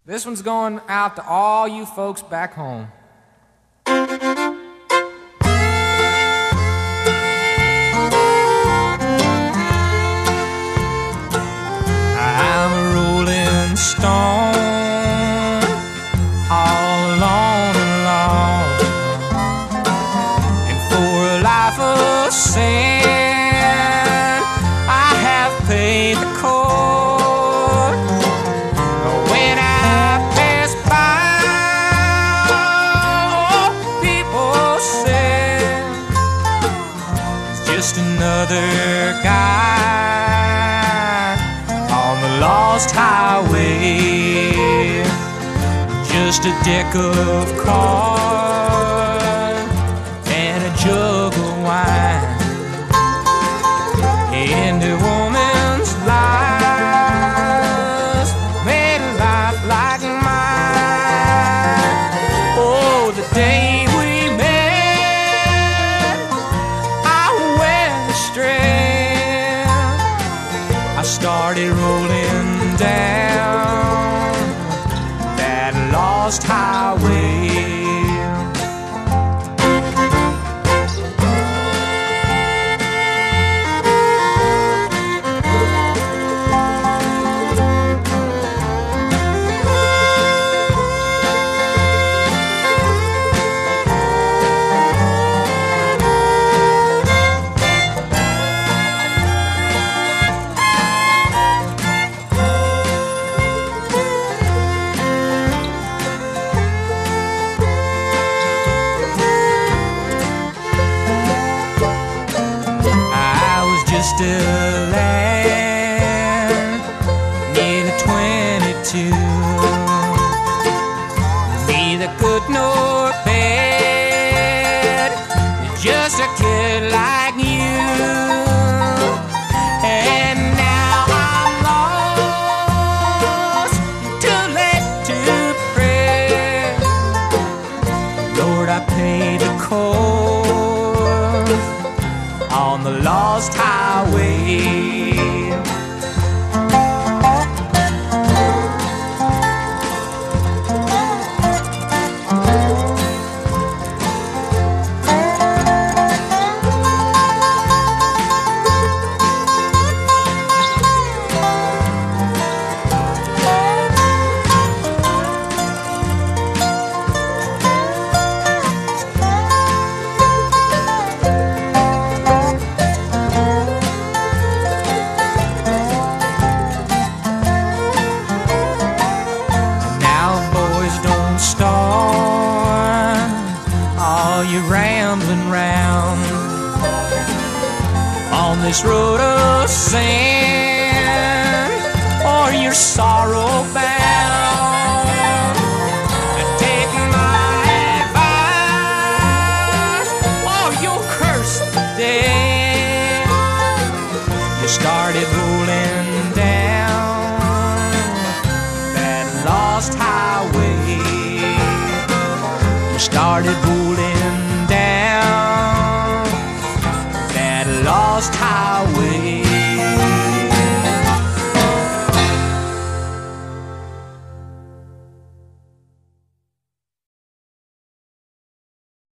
This one's going out to all you folks back home. I'm a rolling stone, all alone and alone, and for a life of sin I have paid the court. When I pass by, people say it's just another guy on the lost highway, just a deck of cards and a jug of wine. And a woman's life made a life like mine. Oh, the day we met, I went astray. I started rolling down that lost highway. Just a lad, nearly 22, neither good nor bad, just a kid like you. And now I'm lost, too late to pray. Lord, I paid the cost on the lost highway. You're rambling round on this road of sin, or you're sorrow bound. Take my advice, or you'll curse the day you started rolling down that lost highway. You started rolling down that lost highway.